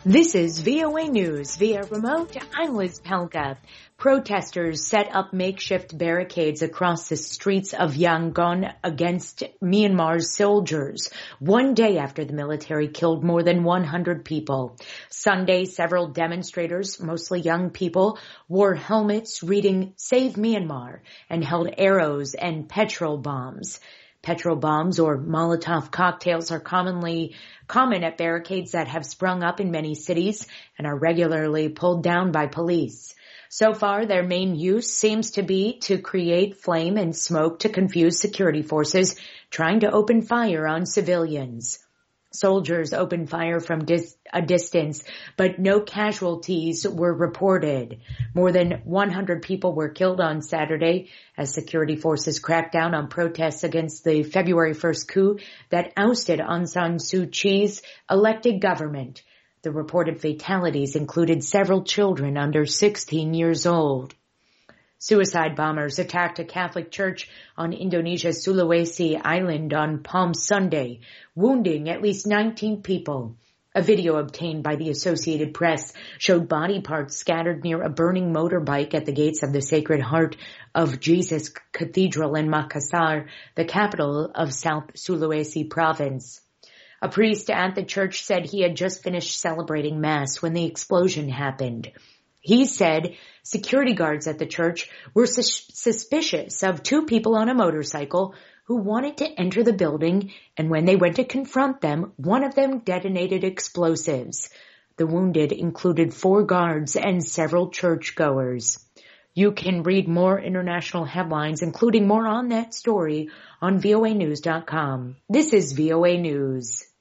This is VOA News via remote. I'm Liz Pelka. Protesters set up makeshift barricades across the streets of Yangon against Myanmar's soldiers, one day after the military killed more than 100 people. Sunday, several demonstrators, mostly young people, wore helmets reading "Save Myanmar" and held arrows and petrol bombs. Petrol bombs or Molotov cocktails are common at barricades that have sprung up in many cities and are regularly pulled down by police. So far, their main use seems to be to create flame and smoke to confuse security forces trying to open fire on civilians. Soldiers opened fire from a distance, but no casualties were reported. More than 100 people were killed on Saturday as security forces cracked down on protests against the February 1st coup that ousted Aung San Suu Kyi's elected government. The reported fatalities included several children under 16 years old. Suicide bombers attacked a Catholic church on Indonesia's Sulawesi Island on Palm Sunday, wounding at least 19 people. A video obtained by the Associated Press showed body parts scattered near a burning motorbike at the gates of the Sacred Heart of Jesus Cathedral in Makassar, the capital of South Sulawesi province. A priest at the church said he had just finished celebrating Mass when the explosion happened. He said security guards at the church were suspicious of two people on a motorcycle who wanted to enter the building, and when they went to confront them, one of them detonated explosives. The wounded included 4 guards and several churchgoers. You can read more international headlines, including more on that story, on voanews.com. This is VOA News.